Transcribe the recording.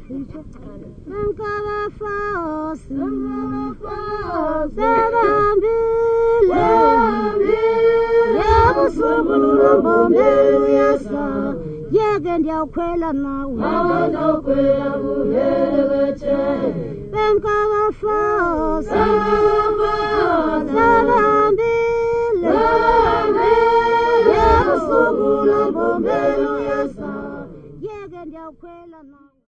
Benkabafosi sebambile yebusungulu bombelu yasa yeke ndiyakhwela nawe Awuzokhwela buhelebethe Benkabafosi sebambile yebusungulu bombelu yasa yeke ndiyakhwela nawe